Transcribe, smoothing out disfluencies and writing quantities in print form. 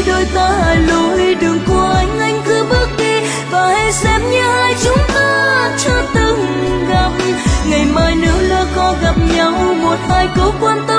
đôi ta lối đường của anh cứ bước đi và hãy xem như hai chúng ta chưa từng gặp. Ngày mai nếu lỡ có gặp nhau một hai câu quan tâm